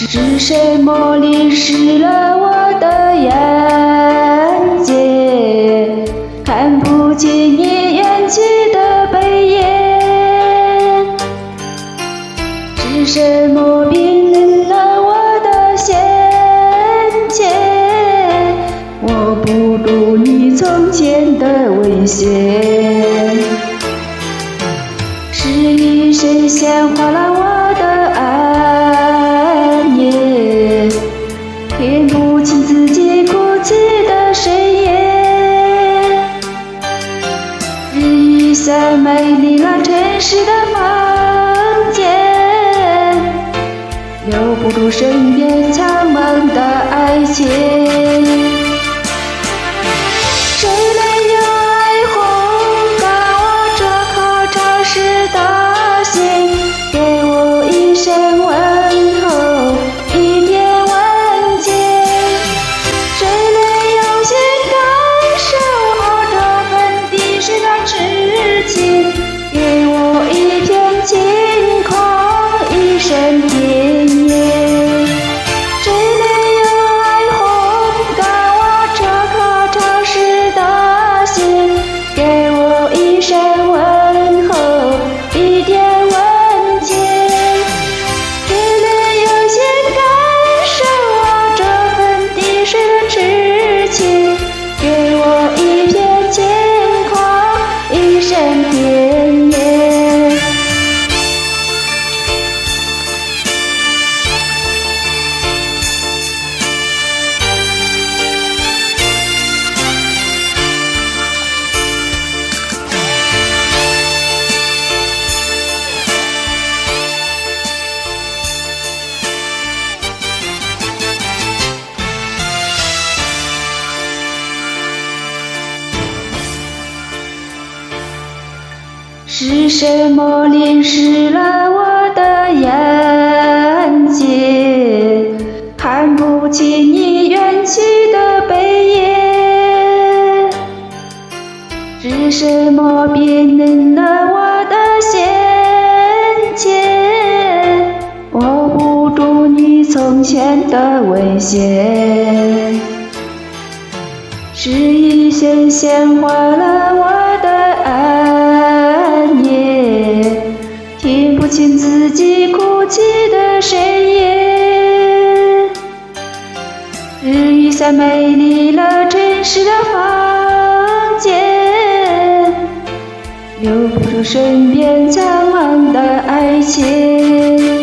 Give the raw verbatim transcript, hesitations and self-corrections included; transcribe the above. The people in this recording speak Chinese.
是什么淋湿了我的眼界？看不见你远去的背影。是什么冰冷了我的先前？我不如你从前的危险。是一声鲜花了我的暗夜，听不清自己哭泣的声音。日雨伞美丽了城市的房间，留不住身边苍茫的爱情。谁没有爱烘干我这颗潮湿的心？给我一声问候，一点温情。谁没有心感受我这份滴水的痴情？给我一片晴空，一声甜言。谁没有爱烘干我这颗潮湿的心？给我一声问候，一点温情。谁没有心感受我这份滴水的痴情？给我一片晴空，一声甜言。是什么淋湿了我的眼界？看不清你远去的背影。是什么冰冷了我的先前？握不住你从前的危险。是一声鲜花了我的暗夜，听不清自己哭泣的声音。日雨伞美丽了城市的房间，留不住身边苍茫的爱情。